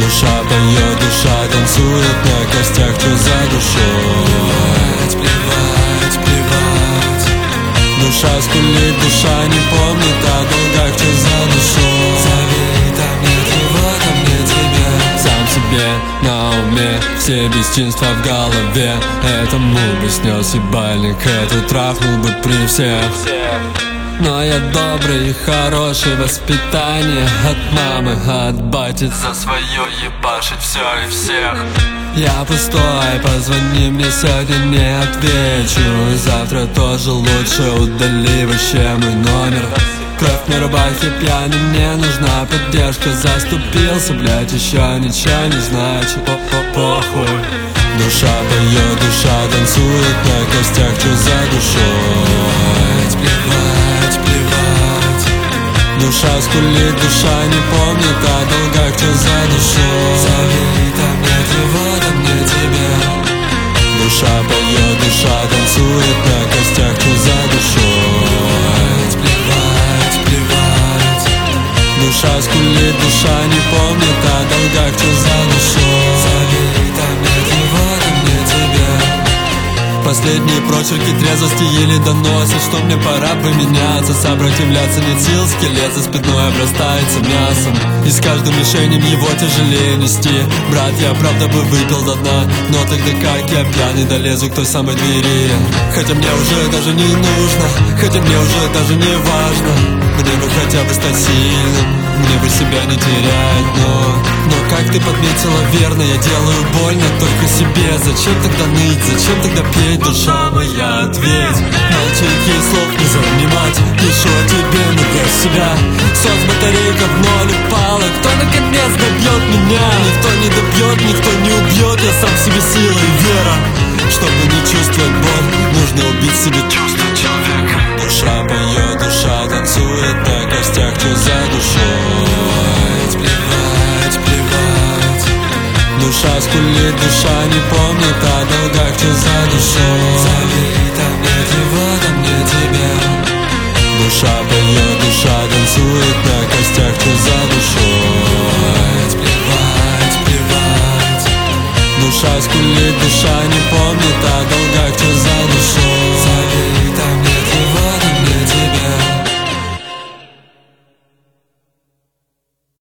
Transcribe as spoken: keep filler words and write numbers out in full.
Душа поет, душа танцует на костях, что за душой. Плевать, плевать, плевать. Душа скулит, душа не помнит о долгах, что за душой. Зови, там нет его, там нет тебя. Сам себе на уме, все бесчинства в голове. Этому бы снес ебальник, эту трахнул бы при всех. Но я добрый и хороший, воспитание от мамы, от бати. За свое ебашить все и всех. Я пустой, позвони мне сегодня, не отвечу. Завтра тоже лучше, удали вообще мой номер. Кровь на рубахе, пьяный, мне нужна поддержка. Заступился, блять, еще ничего не значит. Похуй. Душа поет, душа танцует на костях, что за душой. Плевать, плевать. Душа скулит, душа не помнит о долгах, что за душой. Зови, там нет его, там нет тебя. Душа поет, душа танцует на костях, что за душой. Плевать, плевать. Душа скулит, душа не помнит о долгах, что за душой. Зови, там нет его, там нет тебя. Последние прочерки трезвости еле доносят, что мне пора поменяться. Сопротивляться нет сил, скелет за спиной обрастается мясом. И с каждым решением его тяжелее нести. Брат, я правда бы выпил до дна, но тогда как я пьяный долезу к той самой двери. Хотя мне уже даже не нужно, хотя мне уже даже не важно. Мне бы хотя бы стать сильным, мне бы себя не терять, но... Но как ты подметила верно, я делаю больно только себе. Зачем тогда ныть, зачем тогда петь, душа моя, ответь. Молчанки слов не занимать, пишу о тебе, но для себя. Соцбатарейка в ноль упала, кто наконец добьет меня? Никто не добьет, никто не убьет, я сам себе сила и вера. Чтобы не чувствовать боль, нужно убить себе чувство человека. Душа поет, душа танцует на костях, что за душой. Плевать, плевать. Душа скулит, душа не помнит о долгах, что за душой. Зови, там нет его, там нет тебя. Душа поет, душа танцует на костях, что за душой.